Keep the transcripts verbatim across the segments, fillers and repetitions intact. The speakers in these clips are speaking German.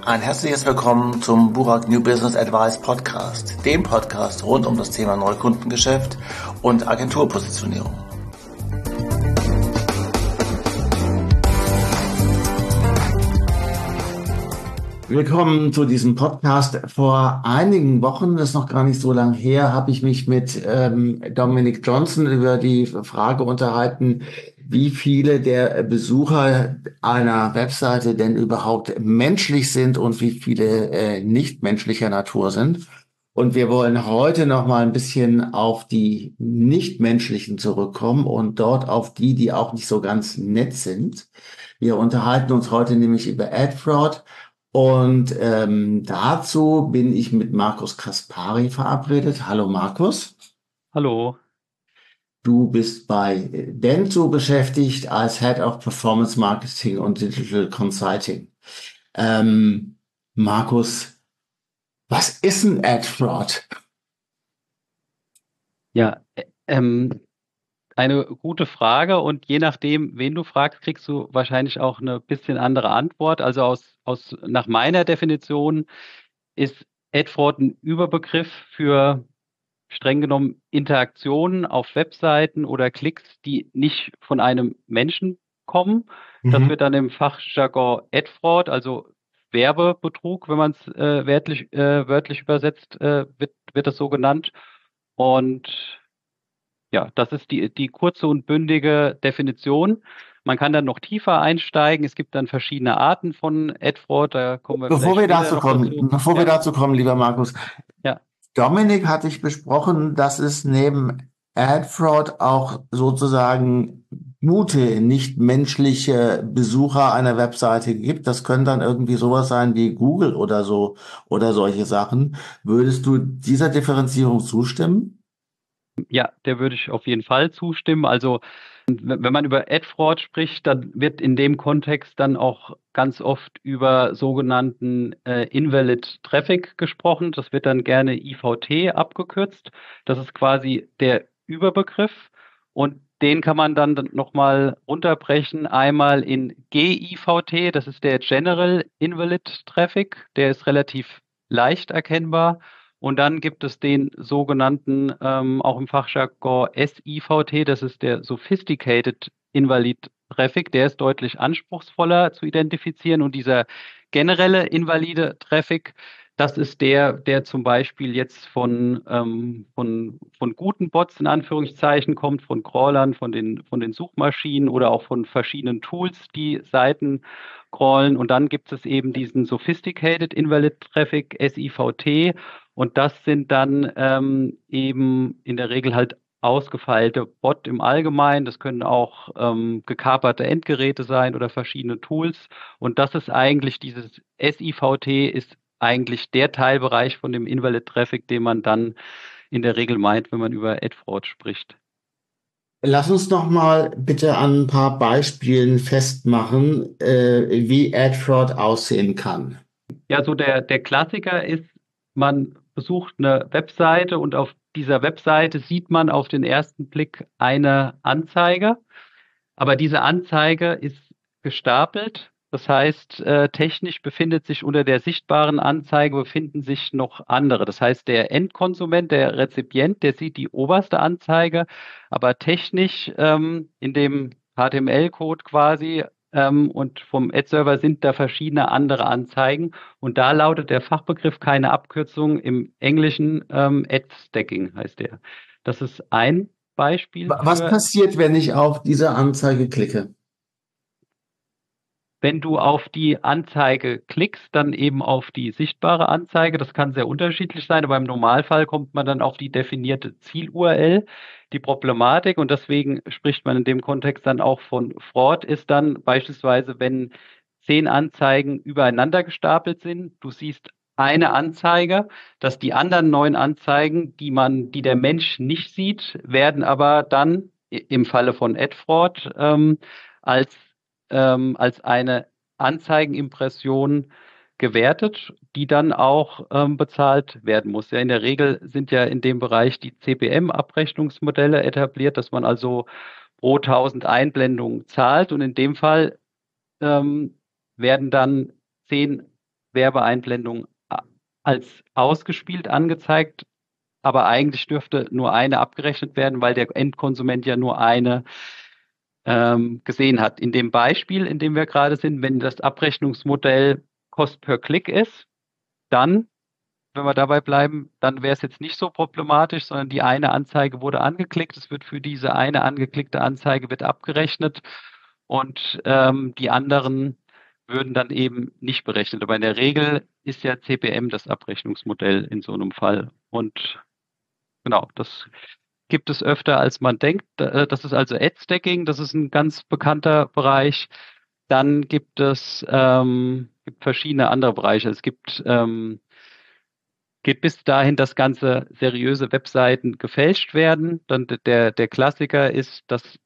Ein herzliches Willkommen zum Burak New Business Advice Podcast, dem Podcast rund um das Thema Neukundengeschäft und Agenturpositionierung. Willkommen zu diesem Podcast. Vor einigen Wochen, das ist noch gar nicht so lange her, habe ich mich mit ähm, Dominic Johnson über die Frage unterhalten, wie viele der Besucher einer Webseite denn überhaupt menschlich sind und wie viele äh, nicht menschlicher Natur sind. Und wir wollen heute noch mal ein bisschen auf die Nichtmenschlichen zurückkommen und dort auf die, die auch nicht so ganz nett sind. Wir unterhalten uns heute nämlich über Ad Fraud. Und ähm, dazu bin ich mit Markus Kaspari verabredet. Hallo Markus. Hallo. Du bist bei Dentsu beschäftigt als Head of Performance Marketing und Digital Consulting. Ähm, Markus, was ist ein Ad Fraud? Ja, ä- ähm, eine gute Frage und je nachdem, wen du fragst, kriegst du wahrscheinlich auch eine bisschen andere Antwort. Also aus, aus nach meiner Definition ist Ad Fraud ein Überbegriff für streng genommen Interaktionen auf Webseiten oder Klicks, die nicht von einem Menschen kommen. Das Mhm. wird dann im Fachjargon Ad Fraud, also Werbebetrug, wenn man es äh, wörtlich, äh, wörtlich übersetzt, äh, wird, wird das so genannt. Und ja, das ist die, die kurze und bündige Definition. Man kann dann noch tiefer einsteigen. Es gibt dann verschiedene Arten von Ad Fraud, da kommen wir Bevor vielleicht wir später dazu noch kommen, dazu. bevor wir Ja, dazu kommen, lieber Markus, ja. Dominik hatte ich besprochen, dass es neben Ad Fraud auch sozusagen gute, nicht menschliche Besucher einer Webseite gibt. Das können dann irgendwie sowas sein wie Google oder so oder solche Sachen. Würdest du dieser Differenzierung zustimmen? Ja, der würde ich auf jeden Fall zustimmen. Also wenn wenn man über Ad Fraud spricht, dann wird in dem Kontext dann auch ganz oft über sogenannten äh, Invalid Traffic gesprochen. Das wird dann gerne I V T abgekürzt. Das ist quasi der Überbegriff und den kann man dann nochmal runterbrechen. Einmal in G I V T, das ist der General Invalid Traffic. Der ist relativ leicht erkennbar. Und dann gibt es den sogenannten, ähm, auch im Fachjargon S I V T, das ist der Sophisticated Invalid Traffic, der ist deutlich anspruchsvoller zu identifizieren. Und dieser generelle invalide Traffic, das ist der, der zum Beispiel jetzt von, ähm, von, von guten Bots in Anführungszeichen kommt, von Crawlern, von den, von den Suchmaschinen oder auch von verschiedenen Tools, die Seiten crawlen. Und dann gibt es eben diesen Sophisticated Invalid Traffic, S I V T. Und das sind dann ähm, eben in der Regel halt ausgefeilte Bot im Allgemeinen. Das können auch ähm, gekaperte Endgeräte sein oder verschiedene Tools. Und das ist eigentlich dieses S I V T ist eigentlich der Teilbereich von dem Invalid Traffic, den man dann in der Regel meint, wenn man über Ad Fraud spricht. Lass uns noch mal bitte an ein paar Beispielen festmachen, äh, wie Ad Fraud aussehen kann. Ja, so der, der Klassiker ist, man besucht eine Webseite und auf dieser Webseite sieht man auf den ersten Blick eine Anzeige, aber diese Anzeige ist gestapelt. Das heißt, äh, technisch befindet sich unter der sichtbaren Anzeige befinden sich noch andere. Das heißt, der Endkonsument, der Rezipient, der sieht die oberste Anzeige, aber technisch ähm, in dem H T M L-Code quasi ähm, und vom Ad-Server sind da verschiedene andere Anzeigen. Und da lautet der Fachbegriff keine Abkürzung. Im Englischen ähm, Ad-Stacking heißt der. Das ist ein Beispiel Wa- Was für. passiert, wenn ich auf diese Anzeige klicke? Wenn du auf die Anzeige klickst, dann eben auf die sichtbare Anzeige. Das kann sehr unterschiedlich sein, aber im Normalfall kommt man dann auf die definierte Ziel-U R L. Die Problematik, und deswegen spricht man in dem Kontext dann auch von Fraud, ist dann beispielsweise, wenn zehn Anzeigen übereinander gestapelt sind. Du siehst eine Anzeige, dass die anderen neun Anzeigen, die man, die der Mensch nicht sieht, werden aber dann i- im Falle von Ad Fraud ähm, als ähm, als eine Anzeigenimpression gewertet, die dann auch ähm, bezahlt werden muss. Ja, in der Regel sind ja in dem Bereich die C P M-Abrechnungsmodelle etabliert, dass man also pro tausend Einblendungen zahlt und in dem Fall ähm, werden dann zehn Werbeeinblendung als ausgespielt angezeigt, aber eigentlich dürfte nur eine abgerechnet werden, weil der Endkonsument ja nur eine ähm, gesehen hat. In dem Beispiel, in dem wir gerade sind, wenn das Abrechnungsmodell Cost per Klick ist, dann, wenn wir dabei bleiben, dann wäre es jetzt nicht so problematisch, sondern die eine Anzeige wurde angeklickt, es wird für diese eine angeklickte Anzeige wird abgerechnet und ähm, die anderen würden dann eben nicht berechnet. Aber in der Regel ist ja C P M das Abrechnungsmodell in so einem Fall. Und genau, das gibt es öfter, als man denkt. Äh, Das ist also Ad-Stacking, das ist ein ganz bekannter Bereich. Dann gibt es ähm, gibt verschiedene andere Bereiche. Es gibt ähm, geht bis dahin, dass ganze seriöse Webseiten gefälscht werden. Dann der, der Klassiker ist, dass,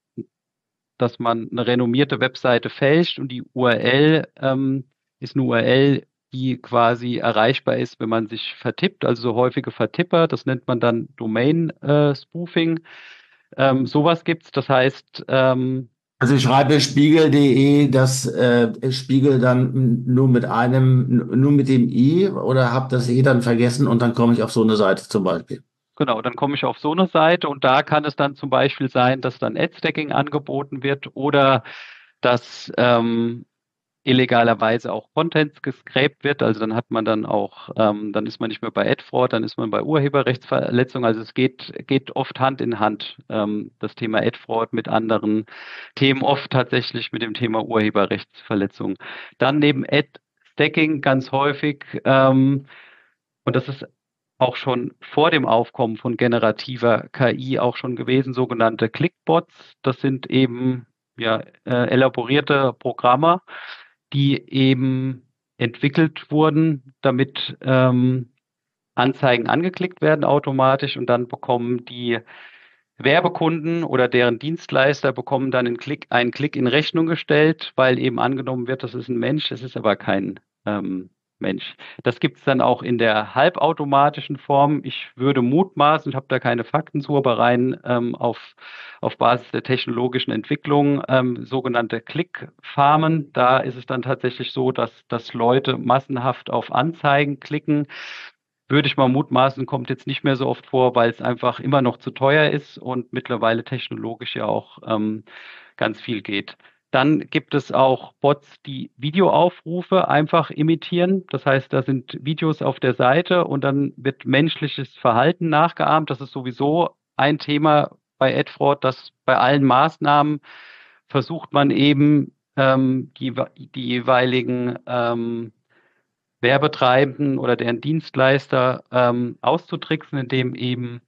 dass man eine renommierte Webseite fälscht und die U R L ähm, ist eine U R L, die quasi erreichbar ist, wenn man sich vertippt, also so häufige Vertipper. Das nennt man dann Domain-Spoofing. Ähm, sowas gibt's. Das heißt, ähm, Also ich schreibe spiegel.de, das äh, Spiegel dann nur mit einem, nur mit dem I oder habe das E dann vergessen und dann komme ich auf so eine Seite zum Beispiel. genau, dann komme ich auf so eine Seite und da kann es dann zum Beispiel sein, dass dann Ad-Stacking angeboten wird oder dass ähm, illegalerweise auch Content gescrapt wird. Also dann hat man dann auch, ähm, dann ist man nicht mehr bei Ad-Fraud, dann ist man bei Urheberrechtsverletzung. Also es geht, geht oft Hand in Hand, ähm, das Thema Ad-Fraud mit anderen Themen, oft tatsächlich mit dem Thema Urheberrechtsverletzung. Dann neben Ad-Stacking ganz häufig, ähm, und das ist auch schon vor dem Aufkommen von generativer K I auch schon gewesen, sogenannte Clickbots. Das sind eben ja, äh, elaborierte Programme, die eben entwickelt wurden, damit ähm, Anzeigen angeklickt werden automatisch und dann bekommen die Werbekunden oder deren Dienstleister bekommen dann einen Klick, einen Klick in Rechnung gestellt, weil eben angenommen wird, das ist ein Mensch, es ist aber kein ähm, Mensch. Das gibt es dann auch in der halbautomatischen Form. Ich würde mutmaßen, ich habe da keine Fakten zu, aber rein ähm, auf, auf Basis der technologischen Entwicklung, ähm, sogenannte Klickfarmen. Da ist es dann tatsächlich so, dass, dass Leute massenhaft auf Anzeigen klicken. Würde ich mal mutmaßen, kommt jetzt nicht mehr so oft vor, weil es einfach immer noch zu teuer ist und mittlerweile technologisch ja auch ähm, ganz viel geht. Dann gibt es auch Bots, die Videoaufrufe einfach imitieren. Das heißt, da sind Videos auf der Seite und dann wird menschliches Verhalten nachgeahmt. Das ist sowieso ein Thema bei AdFraud, dass bei allen Maßnahmen versucht man eben ähm, die, die jeweiligen ähm, Werbetreibenden oder deren Dienstleister ähm, auszutricksen, indem eben,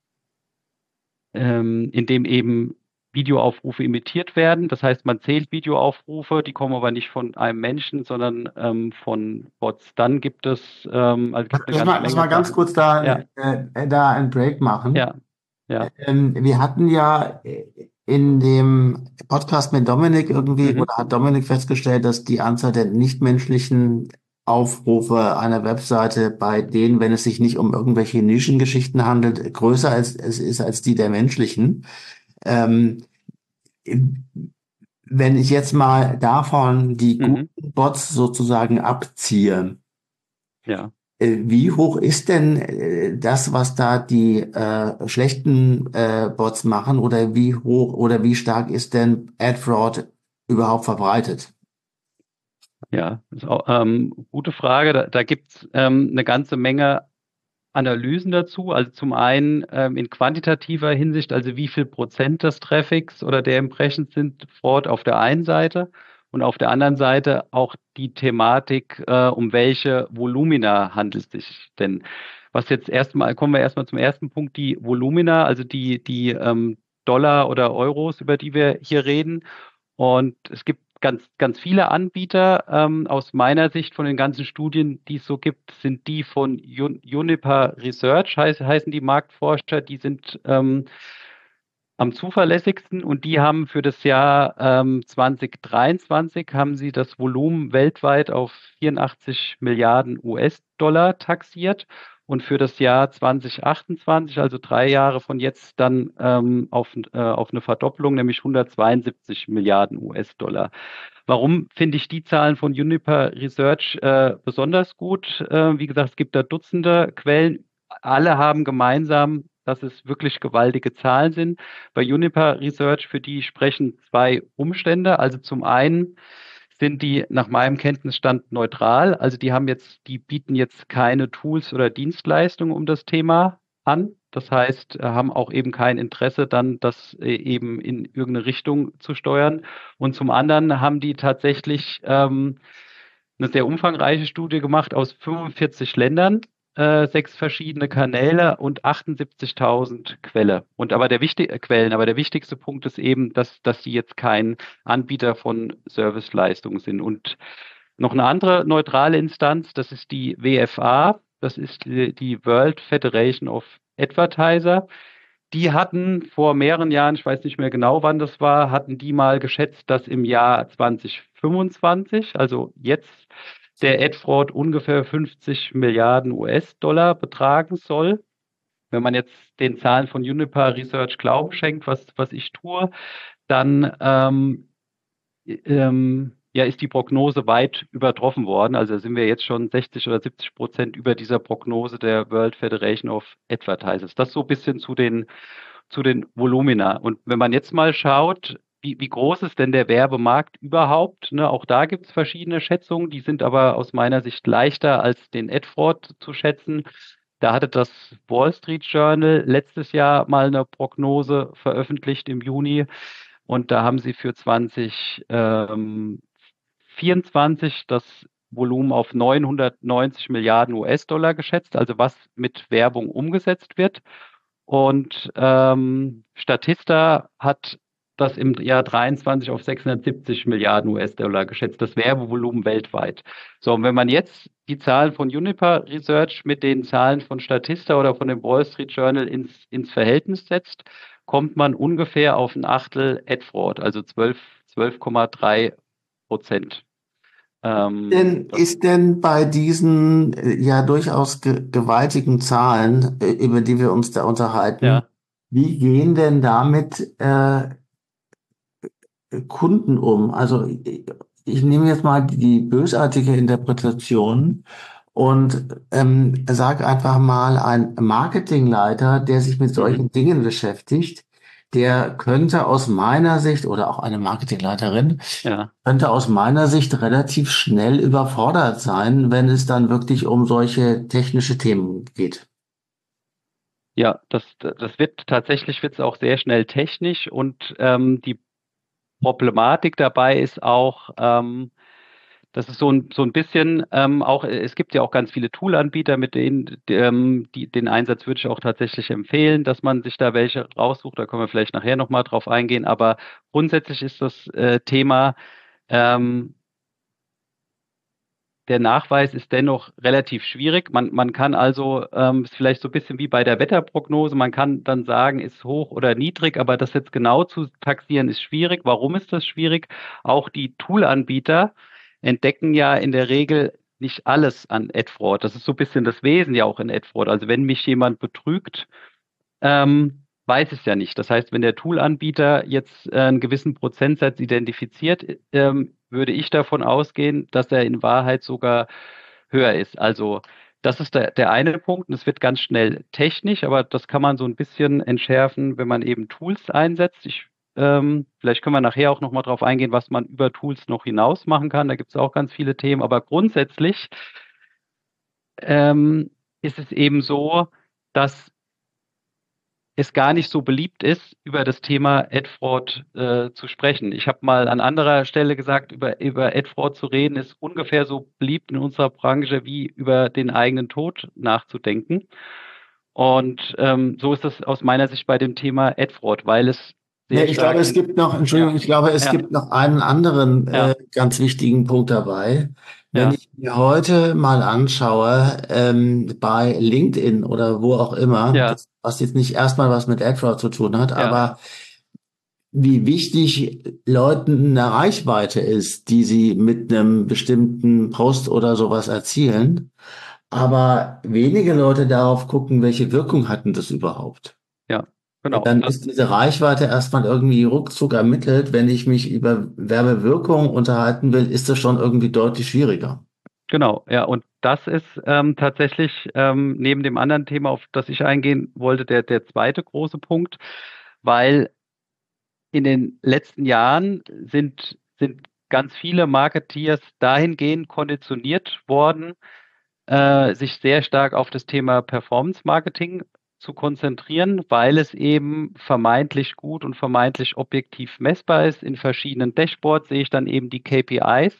ähm, indem eben Videoaufrufe imitiert werden. Das heißt, man zählt Videoaufrufe, die kommen aber nicht von einem Menschen, sondern ähm, von Bots. Dann gibt es, ähm, also gibt eine Lass ganze mal, lass Menge mal ganz Sachen. kurz da, Ja, äh, da einen Break machen. ja, ja. Ähm, wir hatten ja in dem Podcast mit Dominik irgendwie, Mhm, oder hat Dominik festgestellt, dass die Anzahl der nichtmenschlichen Aufrufe einer Webseite bei denen, wenn es sich nicht um irgendwelche Nischengeschichten handelt, größer als es ist als die der menschlichen. Ähm, Wenn ich jetzt mal davon die mhm, guten Bots sozusagen abziehe, ja. äh, wie hoch ist denn äh, das, was da die äh, schlechten äh, Bots machen, oder wie hoch oder wie stark ist denn Ad-Fraud überhaupt verbreitet? Ja, das ist auch, ähm, gute Frage. Da, da gibt es ähm, eine ganze Menge Analysen dazu. Also zum einen ähm, in quantitativer Hinsicht, also wie viel Prozent des Traffics oder der Impressions sind Fraud auf der einen Seite und auf der anderen Seite auch die Thematik, äh, um welche Volumina handelt es sich denn? Was jetzt erstmal, kommen wir erstmal zum ersten Punkt, die Volumina, also die, die ähm, Dollar oder Euros, über die wir hier reden. Und es gibt ganz, ganz viele Anbieter. Ähm, aus meiner Sicht von den ganzen Studien, die es so gibt, sind die von Un Juniper Research, heiß, heißen die Marktforscher, die sind ähm, am zuverlässigsten und die haben für das Jahr ähm, zwanzig dreiundzwanzig haben sie das Volumen weltweit auf vierundachtzig Milliarden U S-Dollar taxiert. und für das Jahr zwanzig achtundzwanzig, also drei Jahre von jetzt, dann ähm, auf, äh, auf eine Verdopplung, nämlich hundertzweiundsiebzig Milliarden U S-Dollar. Warum finde ich die Zahlen von Juniper Research äh, besonders gut? Äh, wie gesagt, es gibt da Dutzende Quellen. Alle haben gemeinsam, dass es wirklich gewaltige Zahlen sind. Bei Juniper Research, für die sprechen zwei Umstände. Also zum einen sind die nach meinem Kenntnisstand neutral. Also die haben jetzt, die bieten jetzt keine Tools oder Dienstleistungen um das Thema an. Das heißt, äh, haben auch eben kein Interesse, dann das äh, eben in irgendeine Richtung zu steuern. Und zum anderen haben die tatsächlich ähm, eine sehr umfangreiche Studie gemacht aus fünfundvierzig Ländern, äh, sechs verschiedene Kanäle und achtundsiebzigtausend Quelle. Und aber der wichtig, äh, Quellen, aber der wichtigste Punkt ist eben, dass, dass sie jetzt kein Anbieter von Serviceleistungen sind. Und noch eine andere neutrale Instanz, das ist die W F A, das ist die, die World Federation of Advertiser. Die hatten vor mehreren Jahren, ich weiß nicht mehr genau, wann das war, hatten die mal geschätzt, dass im Jahr zwanzig fünfundzwanzig, also jetzt, der Ad-Fraud ungefähr fünfzig Milliarden U S-Dollar betragen soll. Wenn man jetzt den Zahlen von Juniper Research Glauben schenkt, was, was ich tue, dann ähm, ähm, ja, ist die Prognose weit übertroffen worden. Also sind wir jetzt schon sechzig oder siebzig Prozent über dieser Prognose der World Federation of Advertisers. Das so ein bisschen zu den, zu den Volumina. Und wenn man jetzt mal schaut, wie, wie groß ist denn der Werbemarkt überhaupt? Ne, auch da gibt es verschiedene Schätzungen, die sind aber aus meiner Sicht leichter als den Ad-Fraud zu schätzen. Da hatte das Wall Street Journal letztes Jahr mal eine Prognose veröffentlicht im Juni. Und da haben sie für zwanzig vierundzwanzig das Volumen auf neunhundertneunzig Milliarden U S-Dollar geschätzt, also was mit Werbung umgesetzt wird. Und ähm, Statista hat das im Jahr dreiundzwanzig auf sechshundertsiebzig Milliarden U S-Dollar geschätzt, das Werbevolumen weltweit. So, und wenn man jetzt die Zahlen von Juniper Research mit den Zahlen von Statista oder von dem Wall Street Journal ins, ins Verhältnis setzt, kommt man ungefähr auf ein Achtel Ad-Fraud, also zwölf, zwölf Komma drei Prozent. Ähm, Denn das, ist denn bei diesen äh, ja durchaus ge gewaltigen Zahlen, äh, über die wir uns da unterhalten, ja, wie gehen denn damit äh, Kunden um? Also ich, ich nehme jetzt mal die bösartige Interpretation und ähm, sage einfach mal, ein Marketingleiter, der sich mit mhm, solchen Dingen beschäftigt, der könnte aus meiner Sicht oder auch eine Marketingleiterin ja. könnte aus meiner Sicht relativ schnell überfordert sein, wenn es dann wirklich um solche technische Themen geht. Ja, das, das wird tatsächlich wird's auch sehr schnell technisch und ähm, die Problematik dabei ist auch, ähm, das ist so ein, so ein bisschen ähm, auch, es gibt ja auch ganz viele Toolanbieter, mit denen ähm, die, den Einsatz würde ich auch tatsächlich empfehlen, dass man sich da welche raussucht. Da können wir vielleicht nachher nochmal drauf eingehen. Aber grundsätzlich ist das äh, Thema, ähm, der Nachweis ist dennoch relativ schwierig. Man, man kann also, ähm, ist vielleicht so ein bisschen wie bei der Wetterprognose, man kann dann sagen, ist hoch oder niedrig, aber das jetzt genau zu taxieren ist schwierig. Warum ist das schwierig? Auch die Toolanbieter entdecken ja in der Regel nicht alles an Ad-Fraud. Das ist so ein bisschen das Wesen ja auch in Ad-Fraud. Also wenn mich jemand betrügt, ähm, weiß es ja nicht. Das heißt, wenn der Toolanbieter jetzt äh, einen gewissen Prozentsatz identifiziert, ähm, würde ich davon ausgehen, dass er in Wahrheit sogar höher ist. Also das ist der, der eine Punkt. Und es wird ganz schnell technisch, aber das kann man so ein bisschen entschärfen, wenn man eben Tools einsetzt. Ich, ähm, vielleicht können wir nachher auch nochmal drauf eingehen, was man über Tools noch hinaus machen kann. Da gibt es auch ganz viele Themen. Aber grundsätzlich ähm, ist es eben so, dass es gar nicht so beliebt ist, über das Thema Ad-Fraud äh, zu sprechen. Ich habe mal an anderer Stelle gesagt, über, über Ad-Fraud zu reden, ist ungefähr so beliebt in unserer Branche wie über den eigenen Tod nachzudenken. Und ähm, so ist das aus meiner Sicht bei dem Thema Ad-Fraud, weil es Ja, sehr ich glaube, stark es in, gibt noch, ja, Entschuldigung, ich glaube, es ja, gibt noch einen anderen äh, ja, ganz wichtigen Punkt dabei. Wenn ja, ich mir heute mal anschaue, ähm, bei LinkedIn oder wo auch immer, ja, das, was jetzt nicht erstmal was mit AdFraud zu tun hat, ja, aber wie wichtig Leuten eine Reichweite ist, die sie mit einem bestimmten Post oder sowas erzielen. aber wenige Leute darauf gucken, welche Wirkung hatten das überhaupt. Ja, Und genau. dann Das, ist diese Reichweite erstmal irgendwie ruckzuck ermittelt. Wenn ich mich über Werbewirkung unterhalten will, ist das schon irgendwie deutlich schwieriger. genau, ja. Und das ist ähm, tatsächlich ähm, neben dem anderen Thema, auf das ich eingehen wollte, der, der zweite große Punkt, weil in den letzten Jahren sind, sind ganz viele Marketeers dahingehend konditioniert worden, äh, sich sehr stark auf das Thema Performance Marketing zu konzentrieren, weil es eben vermeintlich gut und vermeintlich objektiv messbar ist. In verschiedenen Dashboards sehe ich dann eben die K P Is,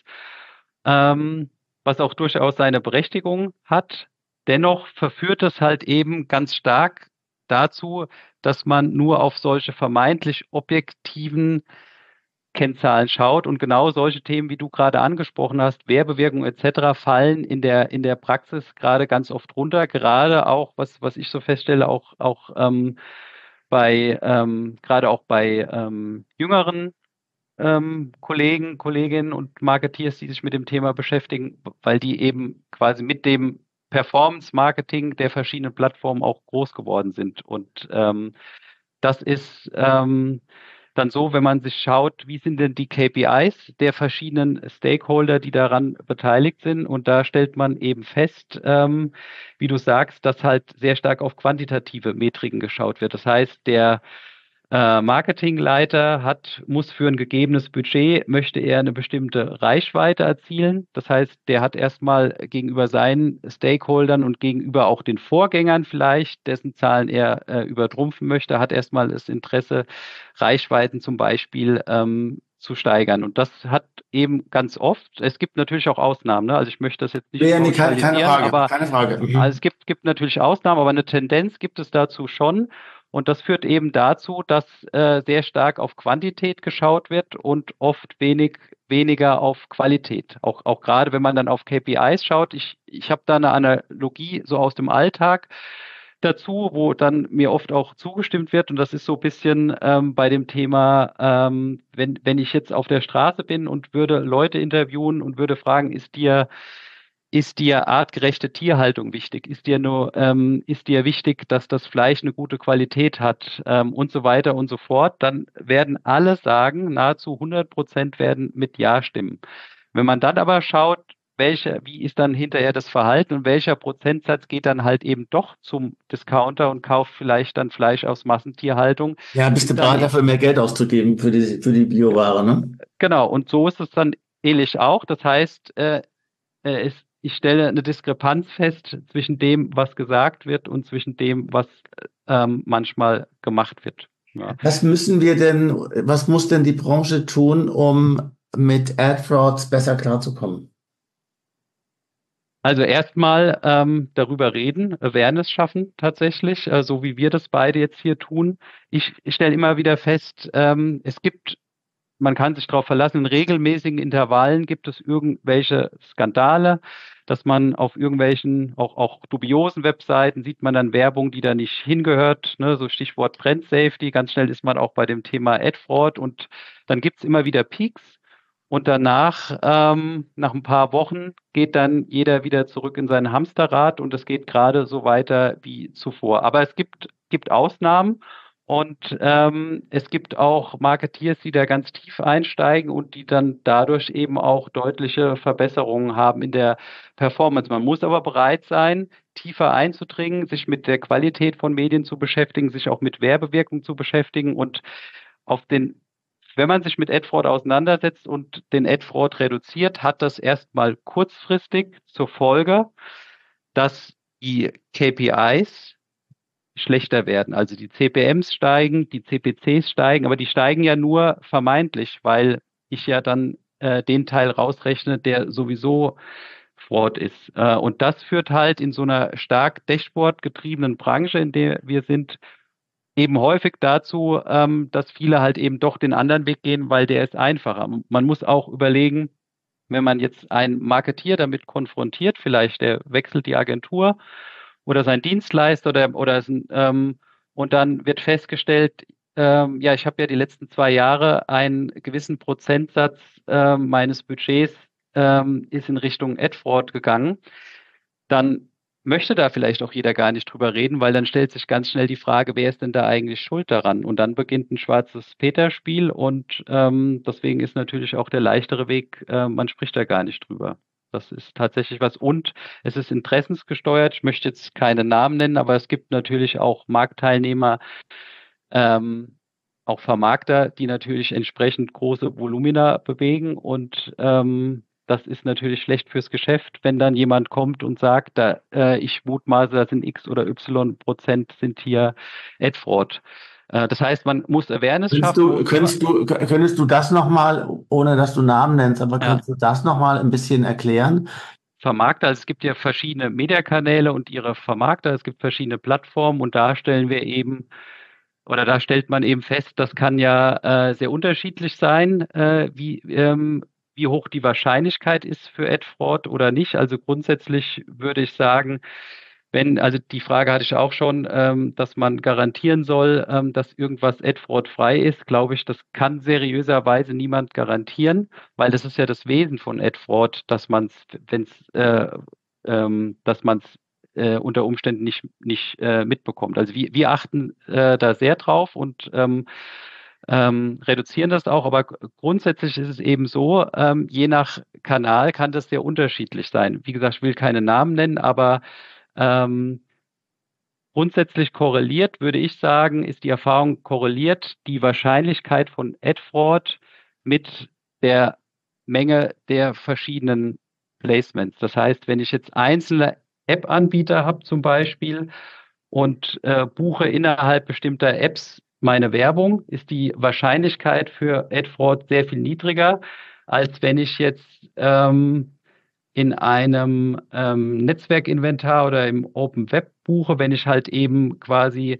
ähm, was auch durchaus seine Berechtigung hat. Dennoch verführt es halt eben ganz stark dazu, dass man nur auf solche vermeintlich objektiven Kennzahlen schaut und genau solche Themen, wie du gerade angesprochen hast, Werbewirkung et cetera, fallen in der, in der Praxis gerade ganz oft runter. Gerade auch, was, was ich so feststelle, auch, auch ähm, bei, ähm, gerade auch bei ähm, jüngeren ähm, Kollegen, Kolleginnen und Marketeers, die sich mit dem Thema beschäftigen, weil die eben quasi mit dem Performance-Marketing der verschiedenen Plattformen auch groß geworden sind. Und ähm, das ist ähm, dann so, wenn man sich schaut, wie sind denn die K P Is der verschiedenen Stakeholder, die daran beteiligt sind. Und da stellt man eben fest, ähm, wie du sagst, dass halt sehr stark auf quantitative Metriken geschaut wird. Das heißt, der äh, Marketingleiter hat, muss für ein gegebenes Budget, möchte er eine bestimmte Reichweite erzielen. Das heißt, der hat erstmal gegenüber seinen Stakeholdern und gegenüber auch den Vorgängern vielleicht, dessen Zahlen er äh, übertrumpfen möchte, hat erstmal das Interesse, Reichweiten zum Beispiel ähm, zu steigern. Und das hat eben ganz oft, es gibt natürlich auch Ausnahmen, ne? Also ich möchte das jetzt nicht Ja, nee, keine, keine pauschalisieren, Frage, aber keine Frage. also es Mhm. gibt, gibt natürlich Ausnahmen, aber eine Tendenz gibt es dazu schon. Und das führt eben dazu, dass äh, sehr stark auf Quantität geschaut wird und oft wenig, weniger auf Qualität. Auch, auch gerade wenn man dann auf K P Is schaut. Ich, ich habe da eine Analogie so aus dem Alltag dazu, wo dann mir oft auch zugestimmt wird. Und das ist so ein bisschen ähm, bei dem Thema, ähm, wenn, wenn ich jetzt auf der Straße bin und würde Leute interviewen und würde fragen, ist dir ist dir artgerechte Tierhaltung wichtig? Ist dir nur, ähm, ist dir wichtig, dass das Fleisch eine gute Qualität hat, ähm, und so weiter und so fort? Dann werden alle sagen, nahezu hundert Prozent werden mit Ja stimmen. Wenn man dann aber schaut, welche, wie ist dann hinterher das Verhalten und welcher Prozentsatz geht dann halt eben doch zum Discounter und kauft vielleicht dann Fleisch aus Massentierhaltung, Ja, bist du ist dann bereit e- dafür mehr Geld auszugeben für die, für die Bioware, ne? genau, und so ist es dann ähnlich auch. Das heißt, äh, äh, es, ich stelle eine Diskrepanz fest zwischen dem, was gesagt wird und zwischen dem, was ähm, manchmal gemacht wird. Ja. Was müssen wir denn, was muss denn die Branche tun, um mit Ad-Frauds besser klarzukommen? Also erstmal ähm, darüber reden, Awareness schaffen tatsächlich, äh, so wie wir das beide jetzt hier tun. Ich, ich stelle immer wieder fest, ähm, es gibt, man kann sich darauf verlassen, in regelmäßigen Intervallen gibt es irgendwelche Skandale, dass man auf irgendwelchen, auch, auch dubiosen Webseiten sieht man dann Werbung, die da nicht hingehört, ne? So Stichwort Trend Safety. Ganz schnell ist man auch bei dem Thema Ad Fraud und dann gibt es immer wieder Peaks. Und danach, ähm, nach ein paar Wochen, geht dann jeder wieder zurück in sein Hamsterrad und es geht gerade so weiter wie zuvor. Aber es gibt, gibt Ausnahmen. Und ähm, es gibt auch Marketeers, die da ganz tief einsteigen und die dann dadurch eben auch deutliche Verbesserungen haben in der Performance. Man muss aber bereit sein, tiefer einzudringen, sich mit der Qualität von Medien zu beschäftigen, sich auch mit Werbewirkung zu beschäftigen und auf den, wenn man sich mit Ad-Fraud auseinandersetzt und den Ad-Fraud reduziert, hat das erstmal kurzfristig zur Folge, dass die K P Is schlechter werden. Also die C P Ms steigen, die C P Cs steigen, aber die steigen ja nur vermeintlich, weil ich ja dann äh, den Teil rausrechne, der sowieso Fraud ist. Äh, und das führt halt in so einer stark Dashboard getriebenen Branche, in der wir sind, eben häufig dazu, ähm, dass viele halt eben doch den anderen Weg gehen, weil der ist einfacher. Man muss auch überlegen, wenn man jetzt einen Marketier damit konfrontiert, vielleicht der wechselt die Agentur oder sein Dienstleister oder, oder ist ein, ähm, und dann wird festgestellt, ähm, ja, ich habe ja die letzten zwei Jahre einen gewissen Prozentsatz ähm, meines Budgets ähm, ist in Richtung Ad-Fraud gegangen, dann möchte da vielleicht auch jeder gar nicht drüber reden, weil dann stellt sich ganz schnell die Frage, wer ist denn da eigentlich schuld daran? Und dann beginnt ein schwarzes Peter-Spiel und ähm, deswegen ist natürlich auch der leichtere Weg, äh, man spricht da gar nicht drüber. Das ist tatsächlich was. Und es ist interessensgesteuert. Ich möchte jetzt keine Namen nennen, aber es gibt natürlich auch Marktteilnehmer, ähm, auch Vermarkter, die natürlich entsprechend große Volumina bewegen und ähm, das ist natürlich schlecht fürs Geschäft, wenn dann jemand kommt und sagt, da, äh, ich mutmaße, da sind X oder Y Prozent sind hier Ad-Fraud. Äh, das heißt, man muss Awareness Könntest schaffen. du, könntest du, könntest du das nochmal, ohne dass du Namen nennst, aber Ja. könntest du das nochmal ein bisschen erklären? Vermarkter, also es gibt ja verschiedene Mediakanäle und ihre Vermarkter, es gibt verschiedene Plattformen und da stellen wir eben, oder da stellt man eben fest, das kann ja äh, sehr unterschiedlich sein, äh, wie, ähm, wie hoch die Wahrscheinlichkeit ist für Ad-Fraud oder nicht. Also grundsätzlich würde ich sagen, wenn, also die Frage hatte ich auch schon, ähm, dass man garantieren soll, ähm, dass irgendwas Ad-Fraud frei ist, glaube ich, das kann seriöserweise niemand garantieren, weil das ist ja das Wesen von Ad-Fraud, dass man es, wenn es, äh, ähm, dass man es äh, unter Umständen nicht, nicht äh, mitbekommt. Also wir, wir achten äh, da sehr drauf und ähm, ähm, reduzieren das auch, aber grundsätzlich ist es eben so, ähm, je nach Kanal kann das sehr unterschiedlich sein. Wie gesagt, ich will keine Namen nennen, aber ähm, grundsätzlich korreliert, würde ich sagen, ist die Erfahrung korreliert die Wahrscheinlichkeit von Ad-Fraud mit der Menge der verschiedenen Placements. Das heißt, wenn ich jetzt einzelne App-Anbieter habe zum Beispiel und äh, buche innerhalb bestimmter Apps meine Werbung, ist die Wahrscheinlichkeit für Ad-Fraud sehr viel niedriger, als wenn ich jetzt ähm, in einem ähm, Netzwerkinventar oder im Open Web buche, wenn ich halt eben quasi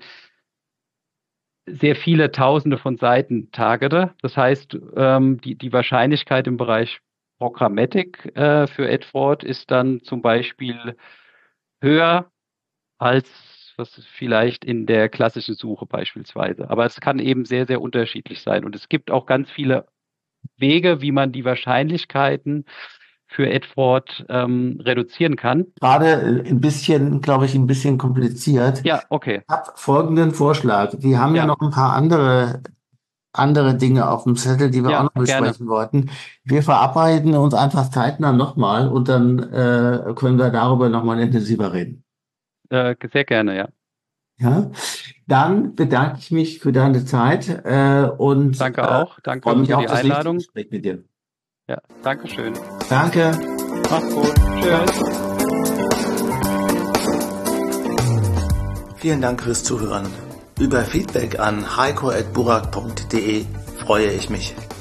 sehr viele Tausende von Seiten targete. Das heißt, ähm, die, die Wahrscheinlichkeit im Bereich Programmatic äh, für Ad-Fraud ist dann zum Beispiel höher als was vielleicht in der klassischen Suche beispielsweise. Aber es kann eben sehr, sehr unterschiedlich sein. Und es gibt auch ganz viele Wege, wie man die Wahrscheinlichkeiten für Ad-Fraud ähm, reduzieren kann. Gerade ein bisschen, glaube ich, ein bisschen kompliziert. Ja, okay. Ich habe folgenden Vorschlag. Wir haben ja, Ja. noch ein paar andere, andere Dinge auf dem Zettel, die wir Ja, auch noch besprechen wollten. Wir verabreden uns einfach zeitnah nochmal und dann äh, können wir darüber nochmal intensiver reden. Äh, sehr gerne, ja. Ja, dann bedanke ich mich für deine Zeit äh, und Danke äh, auch. Danke freue mich für auf die das nächste Einladung. Gespräch mit dir. Ja, danke schön. Danke. Mach's gut. Tschüss. Vielen Dank fürs Zuhören. Über Feedback an heiko at burak punkt de freue ich mich.